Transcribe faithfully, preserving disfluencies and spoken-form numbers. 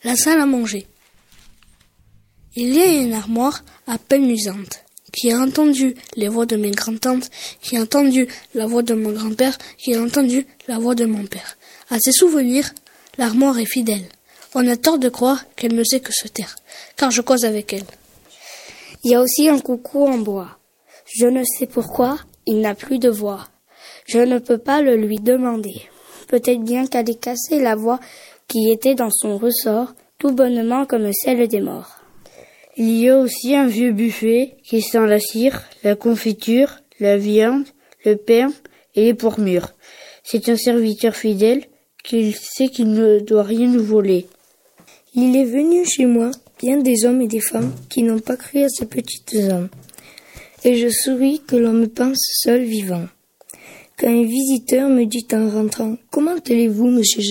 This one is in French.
La salle à manger. Il y a une armoire à peine usante, qui a entendu les voix de mes grands-tantes, qui a entendu la voix de mon grand-père, qui a entendu la voix de mon père. À ses souvenirs, l'armoire est fidèle. On a tort de croire qu'elle ne sait que se taire, car je cause avec elle. Il y a aussi un coucou en bois. Je ne sais pourquoi, il n'a plus de voix. Je ne peux pas le lui demander. Peut-être bien qu'elle ait cassé la voix qui était dans son ressort, tout bonnement comme celle des morts. Il y a aussi un vieux buffet qui sent la cire, la confiture, la viande, le pain et les pourmures. C'est un serviteur fidèle qui sait qu'il ne doit rien nous voler. Il est venu chez moi bien des hommes et des femmes qui n'ont pas cru à ces petites âmes. Et je souris que l'on me pense seul vivant. Quand un visiteur me dit en rentrant « Comment allez-vous, monsieur Jam ?»